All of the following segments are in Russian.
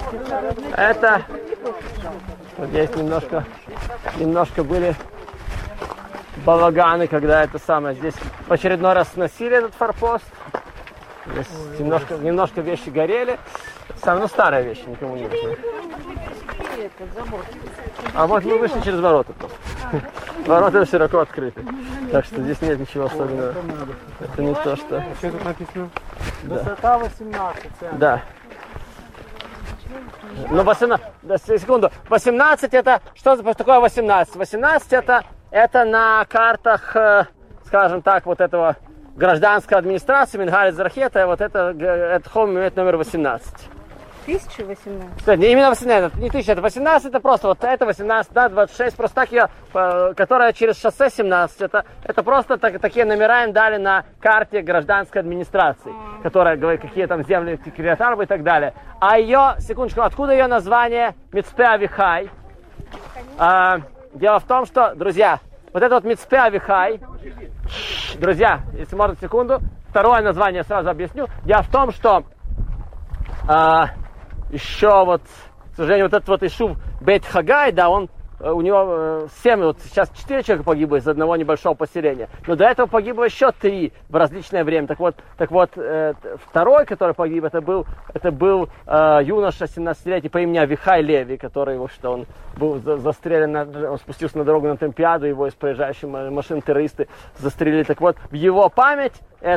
Это вот здесь немножко были балаганы, когда это самое. Здесь в очередной раз сносили этот форпост. Здесь немножко вещи горели. Ну, старая вещь, никому не нужна. А вот мы вышли через ворота. Ворота широко открыты. Так что здесь нет ничего особенного. Это не то, что... Что тут написано? Высота 18. Да. Ну, 18... Секунду. 18 это... Что такое 18? 18 это на картах, скажем так, вот этого гражданской администрации, Мингаль Зархета, вот этот холм имеет номер 18. 1018? Нет, именно 18, не 1000, это 18, это просто вот это 18, да, 26, просто так ее, которая через шоссе 17, это просто такие номера им дали на карте гражданской администрации, которая говорит, какие там земли, Кириат-Арба и так далее. А ее, секундочку, откуда ее название Мицпе Авихай? Дело в том, что, друзья, вот это вот Мицпе Авихай, друзья, если можно секунду, второе название сразу объясню. Дело в том, что еще вот, к сожалению, вот этот вот Ишув Бейт Хагай, да, у него 7, вот сейчас 4 человека погибло из одного небольшого поселения. Но до этого погибло еще 3 в различное время. Так вот, второй, который погиб, это был юноша 17-летний по имени Авихай Леви, который, в общем-то, он был застрелен, он спустился на дорогу на Олимпиаду, его из проезжающей машины террористы застрелили. Так вот, в его память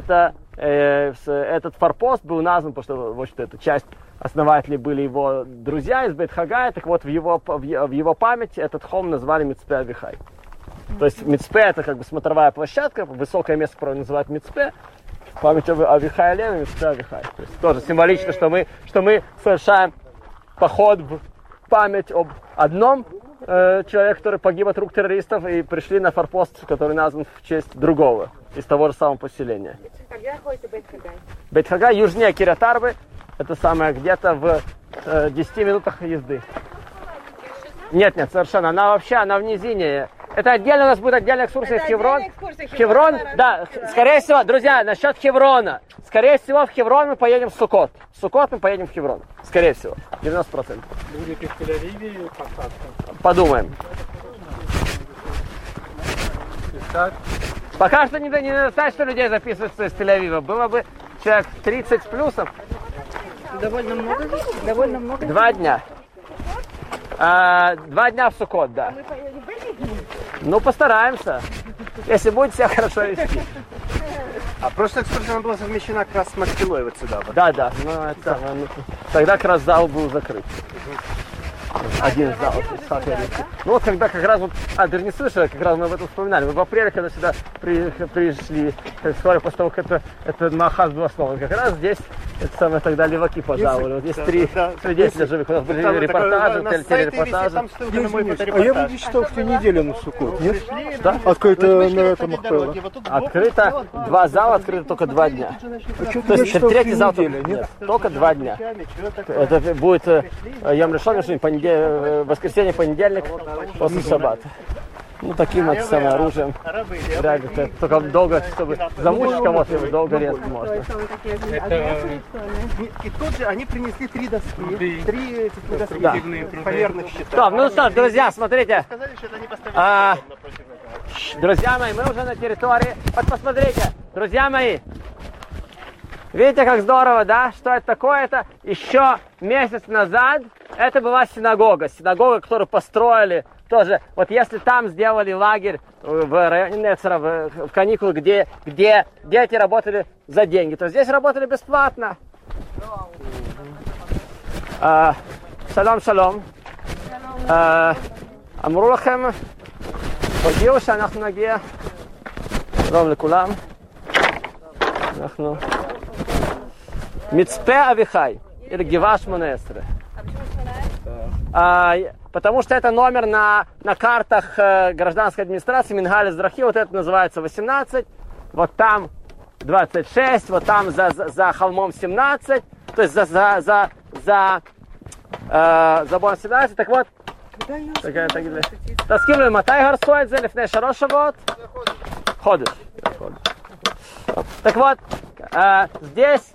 этот форпост был назван, потому что, в общем-то, эта часть основателей были его друзья из Бейт-Хагая, так вот в его память этот холм назвали Мицпе Авихай. То есть Мицпе это как бы смотровая площадка, высокое место, которое называют Мицпе, в память Авихая Леви, Мицпе Авихай. То есть тоже символично, что мы совершаем поход в память об одном человеке, который погиб от рук террористов, и пришли на форпост, который назван в честь другого, из того же самого поселения. Где находится Бейт-Хагай? Бейт-Хагай южнее Кириат-Арбы. Это самое где-то в 10 минутах езды. Нет, совершенно. Она в низине. Это отдельно у нас будет отдельная экскурсия в Хеврон. Хеврон, да, скорее всего, друзья, насчет Хеврона. Скорее всего, в Хеврон мы поедем в Суккот. В Суккот мы поедем в Хеврон. Скорее всего, 90%. Будете в Тель-Авиве посадка? Подумаем. Пока что не достаточно людей записывается из Тель-Авива. Было бы человек 30 с плюсом. Довольно много? 2 дня. 2 дня в Суккот, да. Мы поедем в эти дни? Ну, постараемся. Если будет себя хорошо вести. А прошлая экскурсия была совмещена как раз с Макпилой вот сюда. Да. Тогда как раз зал был закрыт. Один зал. Ну вот когда как раз ты же не слышал, как раз мы об этом вспоминали. Мы в апреле, когда сюда пришли, вскоре после того, как этот Махаз был основан, как раз здесь тогда леваки пожаловали. Вот здесь 3 свидетеля живых. У нас были репортажи, телерепортажи. А я вроде читал, что неделю на Суккот, нет? Что? Открыто на этом Махпела. Открыто 2 зала, открыто только 2 дня. То есть 3-й зал только 2 дня. Это будет Йом Ришон, воскресенье, понедельник, после шаббата. Ну, таким вот самым оружием. Реально, только долго, чтобы замучить кого-то, долго резко можно. И тут же они принесли 3 доски. 3 доски фанерных щитов. Ну что ж, друзья, смотрите. Друзья мои, мы уже на территории. Вот посмотрите, друзья мои. Видите, как здорово, да? Что это такое? Это еще месяц назад это была синагога, которую построили тоже. Вот если там сделали лагерь в районе Нецера, в каникулы, где дети работали за деньги, то здесь работали бесплатно. Шалом. אמרו לכם, הודיעו שאנחנו נגיע. שלום לכולם. אנחנו Мицпе Авихай, или Геваш Монестре. Потому что это номер на картах гражданской администрации Мингаль Эзрахи, вот это называется 18, вот там 26, вот там за холмом 17, то есть за забором 17, так вот. תסכים לי, מתי הרסו את זה? לפני 3 שבועות? חודש. Так вот, здесь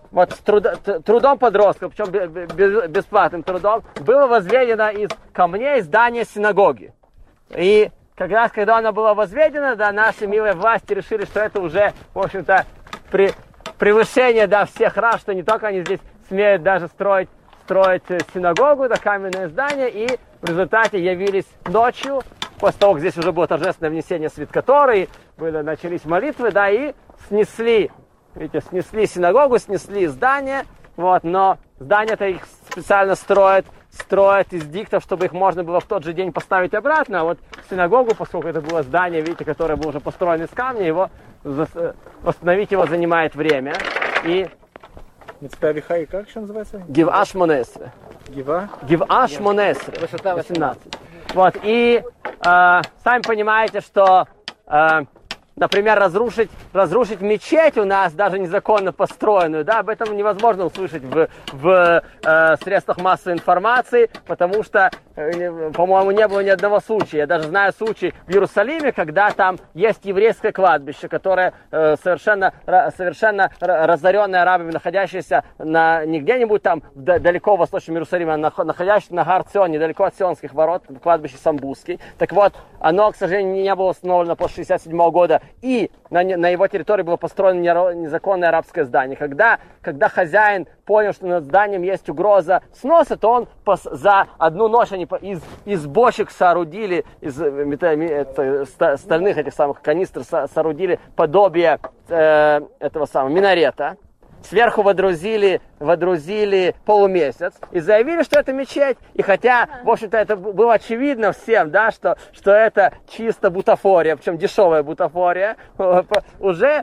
вот трудом подростков, причем бесплатным трудом, было возведено из камней здание синагоги. И как раз, когда она была возведена, да, наши милые власти решили, что это уже, в общем-то, превышение, да, всех раз, что не только они здесь смеют даже строить синагогу, да, каменное здание, и в результате явились ночью, после того, как здесь уже было торжественное внесение свитка Торы, начались молитвы, да, и снесли синагогу, снесли здание, вот, но здание-то их специально строят из диктов, чтобы их можно было в тот же день поставить обратно, а вот синагогу, поскольку это было здание, видите, которое было уже построено из камня, его восстановить его занимает время, и Мицпе Авихай, как еще называется? Гив'a Шмонесре. Гив'a Шмонесре. Высота 18. Вот, и сами понимаете, что, например, разрушить мечеть у нас, даже незаконно построенную, да, об этом невозможно услышать в средствах массовой информации, потому что, по-моему, не было ни одного случая. Я даже знаю случай в Иерусалиме, когда там есть еврейское кладбище, которое совершенно разоренное арабами, находящееся не где-нибудь там далеко в восточном Иерусалиме, а находящееся на Гар-Цион, недалеко от Сионских ворот, кладбище Самбузский. Так вот, оно, к сожалению, не было установлено после 1967 года, и на его территории было построено незаконное арабское здание. Когда хозяин понял, что над зданием есть угроза сноса, то он за одну ночь они из бочек соорудили, из стальных этих самых канистр соорудили подобие этого самого минарета. Сверху водрузили полумесяц и заявили, что это мечеть. И хотя, в общем-то, это было очевидно всем, да, что это чисто бутафория, причем дешевая бутафория, уже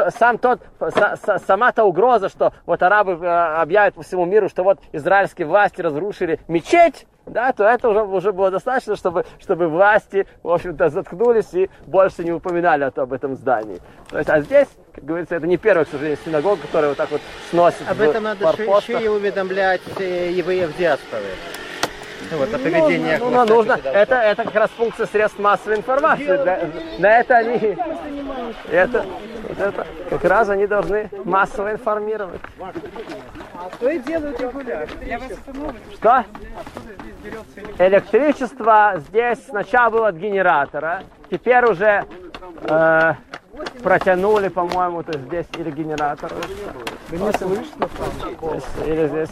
сама та угроза, что вот арабы объявят по всему миру, что вот израильские власти разрушили мечеть, да, то это уже было достаточно, чтобы власти, в общем-то, заткнулись и больше не упоминали об этом здании. То есть, а здесь, как говорится, это не первая, к сожалению, синагога, которая вот так вот сносит. Об этом надо еще и уведомлять евреев диаспоры. Вот, о поведении. Нужно. Это как раз функция средств массовой информации. На это они... Это как раз они должны массово информировать. Что и делают регулярно. Что? Электричество здесь сначала было от генератора, теперь уже протянули, по-моему, то есть здесь или генератор. Вы не слышно? Или здесь.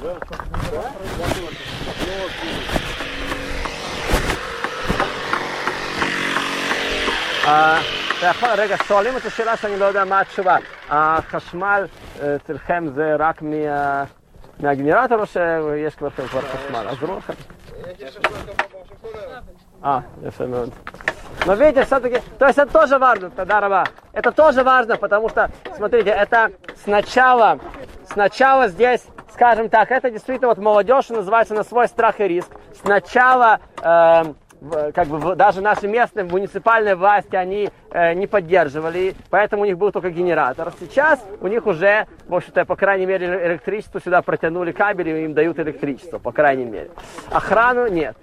רגע, שואלים את השאלה שאני לא יודע מה התשובה. החשמל אצלכם זה רק מהגנרטור או שיש כבר חשמל? עזרו לכם? יפה מאוד. Но видите, все-таки, то есть это тоже важно, тогда раба. Это тоже важно, потому что, смотрите, это сначала здесь, скажем так, это действительно вот молодежь, называется на свой страх и риск. Сначала как бы даже наши местные муниципальные власти, они не поддерживали, поэтому у них был только генератор. Сейчас у них уже, в общем-то, по крайней мере, электричество сюда протянули кабели, и им дают электричество, по крайней мере. Охрану нет.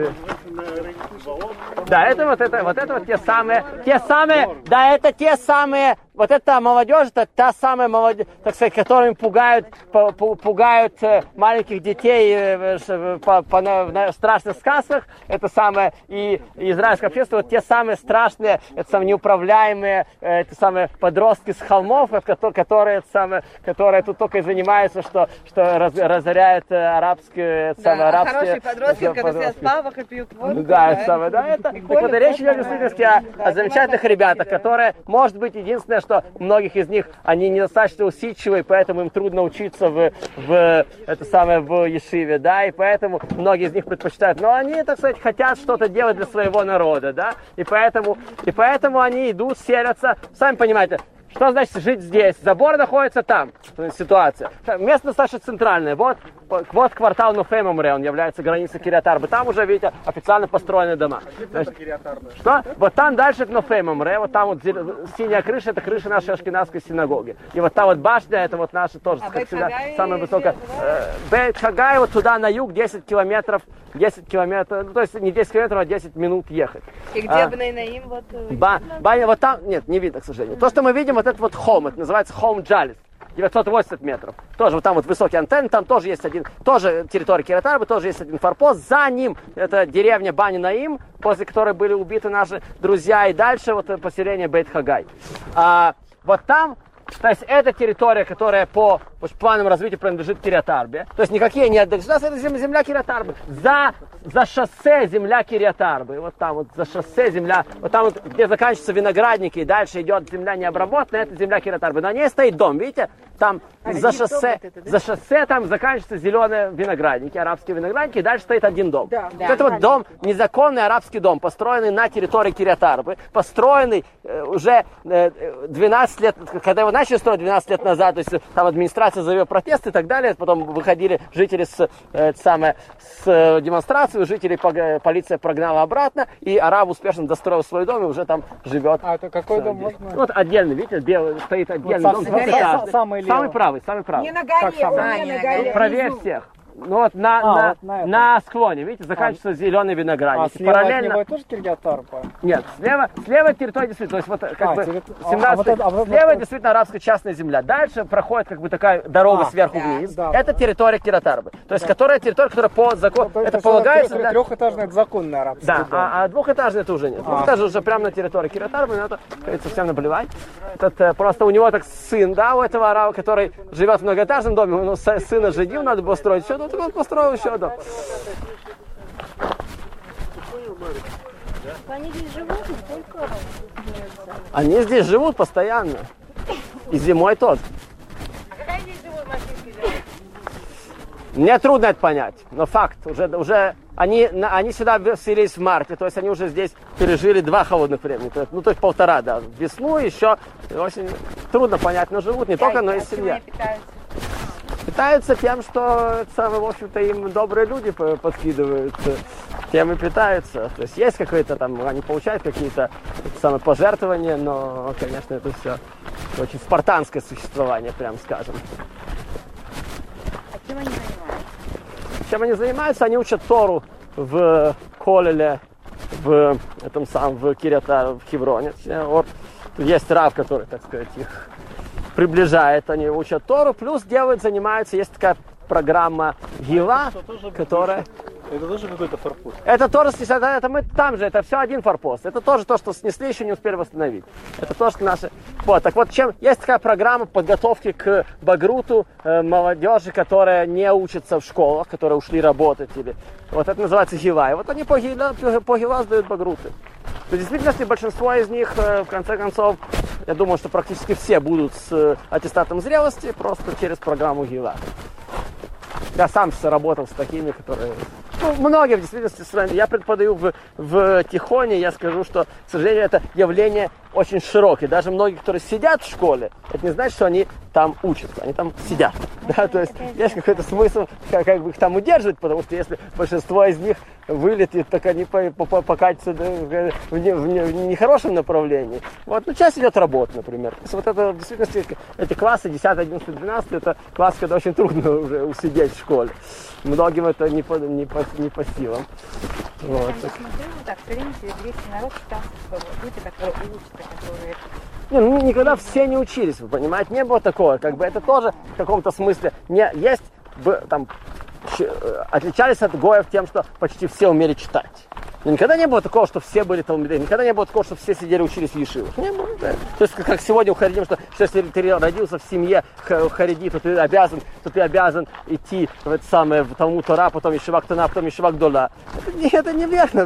Да, это вот те самые, да, это те самые, вот эта молодежь, это та самая молодежь, так сказать, которыми пугают маленьких детей в страшных сказках, это самое, и израильское общество, вот те самые страшные, это самые неуправляемые, это самые подростки с холмов, которые тут только и занимаются, что разоряют арабские, хорошие подростки, которые сидят в пабах и пьют воду. Да, это вот речь идет в действительности о замечательных ребятах, которые, может быть, единственное, что у многих из них, они недостаточно усидчивые, поэтому им трудно учиться в ешиве, да, и поэтому многие из них предпочитают, но они, так сказать, хотят что-то делать для своего народа, да, и поэтому они идут, селятся, сами понимаете. Что значит жить здесь? Забор находится там. Ситуация. Место достаточно центральное. Вот квартал Нофемомре, он является границей Кирьят-Арбы. Там уже, видите, официально построены дома. Значит, что? Вот там дальше к Нофемомре, вот там вот синяя крыша, это крыша нашей ашкеназской синагоги. И вот та вот башня, это вот наша тоже, как всегда, самая высокая. Бейт-Хагай, вот туда на юг 10 километров, ну, то есть не 10 километров, а 10 минут ехать. И где Бней-Наим? Вот баня, вот там, нет, не видно, к сожалению. То, что мы видим, вот этот вот холм, это называется холм Джалис. 980 метров. Тоже вот там вот высокие антенны, там тоже есть тоже территория Кирьят-Арба, тоже есть один форпост. За ним это деревня Бани-Наим, после которой были убиты наши друзья. И дальше вот поселение Бейт-Хагай. Вот там, то есть это территория, которая по планам развития принадлежит Кирьят-Арбе. То есть никакие не отдают. У нас это земля Кирьят-Арбы. За шоссе земля Кирьят-Арбы. Вот там вот за шоссе земля. Вот там вот, где заканчиваются виноградники и дальше идет земля необработанная, это земля Кирьят-Арбы. На ней стоит дом, видите? Там за шоссе там заканчиваются зеленые виноградники, арабские виноградники, и дальше стоит один дом. Да. Вот это вот дом, незаконный арабский дом, построенный на территории Кирьят-Арбы, построенный уже 12 лет, когда его начали строить 12 лет назад, то есть там администрация завела протесты и так далее, потом выходили жители с демонстрации, жителей полиция прогнала обратно, и араб успешно достроил свой дом и уже там живет. А это какой дом можно? Вот отдельный, видите, белый, стоит отдельный дом. Самый правый. Не на горе, не на горе. Правее всех. Ну вот на склоне, видите, заканчивается зеленый виноградник. Слева от него тоже Кирьят-Арба? Нет, слева территория действительно, то есть вот как бы 17 слева действительно арабская частная земля. Дальше проходит как бы такая дорога сверху вниз. Это территория Кирьят-Арбы. То есть которая по закону, это полагается... Трехэтажный, это законный арабский дом. А двухэтажный это уже нет. Двухэтажный уже прямо на территории Кирьят-Арбы, но это совсем наплевать. Просто у него так сын, да, у этого араба, который живет в многоэтажном доме, у него сына женил, надо было строить еще, ну он построил еще дом. Они здесь живут, не только. Они здесь живут постоянно. И зимой тоже. А какая здесь живут машинки живут? Мне трудно это понять, но факт. Уже они сюда вселились в марте, то есть они уже здесь пережили 2 холодных времени. То есть 1,5, да. Весну еще очень трудно понять, но живут не только, но и семья. Питаются тем, что, в общем-то, им добрые люди подкидывают, тем и питаются. То есть есть какое-то там, они получают какие-то пожертвования, но, конечно, это все очень спартанское существование, прям скажем. А чем они занимаются? Чем они занимаются? Они учат Тору в Колеле, в Кирьят-Арбе, в Хевроне. Вот есть рав, который, так сказать, их приближает, они учат Тору, плюс занимаются, есть такая программа Гила, которая... Это тоже какой-то форпост? Это тоже, это мы там же, это все один форпост. Это тоже то, что снесли, еще не успели восстановить. Это то, что наши... Вот, так вот, есть такая программа подготовки к багруту молодежи, которая не учится в школах, которые ушли работать. Вот это называется Гила. И вот они по Гила сдают багруты. То есть, в действительности, большинство из них, в конце концов, я думаю, что практически все будут с аттестатом зрелости просто через программу Гила. Я сам работал с такими, которые... многие в действительности, я преподаю в Тихоне, я скажу, что, к сожалению, это явление очень широкое. Даже многие, которые сидят в школе, это не значит, что они там учатся, они там сидят. Да? То есть есть какой-то смысл как бы их там удерживать, потому что если большинство из них вылетит, так они покатятся в нехорошем направлении. Вот, часть идет работа, например. То есть вот это в действительности, эти классы 10, 11, 12, это класс, когда очень трудно уже усидеть в школе. Многим это не по силам. Вот. Я смотрю, так, все время еврейский народ там люди, которые учатся, которые... Никогда все не учились, вы понимаете, не было такого. Как бы это тоже в каком-то смысле есть там отличались от гоев тем, что почти все умели читать. Но никогда не было такого, что все были талмидей, никогда не было такого, что все сидели учились в ешивах. Не было, да. То есть, как сегодня у харидим, что если ты родился в семье хариди, то ты обязан идти в Талмуд Тора, потом Ешива Ктана, потом Ешива Гдола. Это неверно.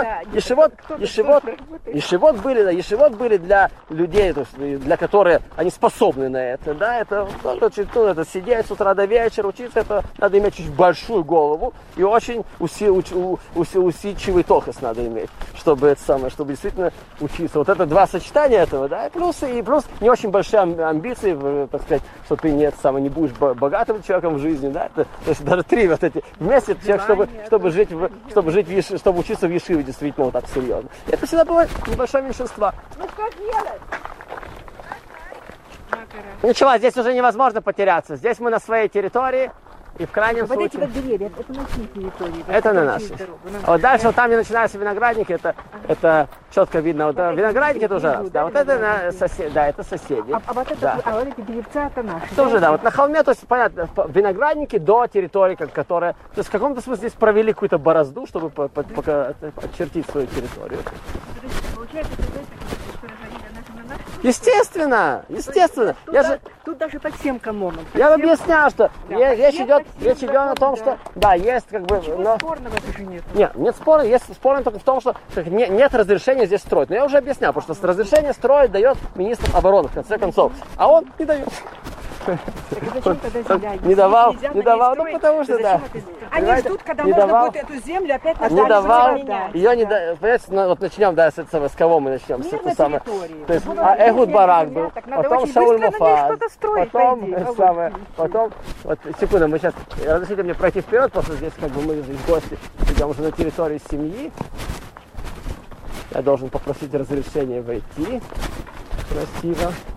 Ешивот были для людей, то есть, для которых они способны на это. Да? Это сидеть с утра до вечера, учиться, это надо иметь чуть большую голову и очень усидчивый тохас надо иметь, чтобы действительно учиться. Вот это 2 сочетания этого, да, и плюс не очень большие амбиции, так сказать, что ты не будешь богатым человеком в жизни, да, то есть даже 3 вот эти вместе, чтобы учиться в ешиве действительно вот так серьезно. Это всегда бывает небольшое меньшинство. Ну что делать? Ничего, здесь уже невозможно потеряться. Здесь мы на своей территории. И в крайнем Вот эти случае... вот деревья, это на чьей территории? Это на нашей. А вот дальше, вот там, где начинаются виноградники, это четко видно. Вот, виноградники это уже раз. Да, вот это да, это соседи. А вот это, Да. а вот эти деревца это наши. Тоже, да, вот на холме, то есть, понятно, виноградники до территории, которая... То есть, в каком-то смысле здесь провели какую-то борозду, чтобы очертить свою территорию. Получается, что это на наших. Естественно, естественно. Я же... Тут даже под всем каноном. Я объясняю, что Да, речь всем идет о том, законам, что... Да, есть как бы... Ничего но- спорного это же нет. Нет спора, есть спор только в том, что нет разрешения здесь строить. Но я уже объяснял, потому что разрешение строить дает министр обороны, в конце концов. А он не дает. Так и зачем тогда земля? Не давал, Нельзя на не ней давал, ну строить, потому что то да. зачем это сделать? Они Понимаете? ждут, когда Не можно давал. будет эту землю опять Не оставить давал, поменять. ее не да, понимаете, вот начнем, да, с этого, с кого мы начнем, с Мир этого на самого. территории. То есть, Ну, Эхуд земля, Барак земля, был, так надо потом очень Шауль быстро на ней Муфаз, что-то строить, потом, по идее, самое, потом, вот, секунду, мы сейчас, разрешите мне пройти вперед, потому что здесь как бы мы здесь гости, идем уже на территории семьи. Я должен попросить разрешения войти. Красиво.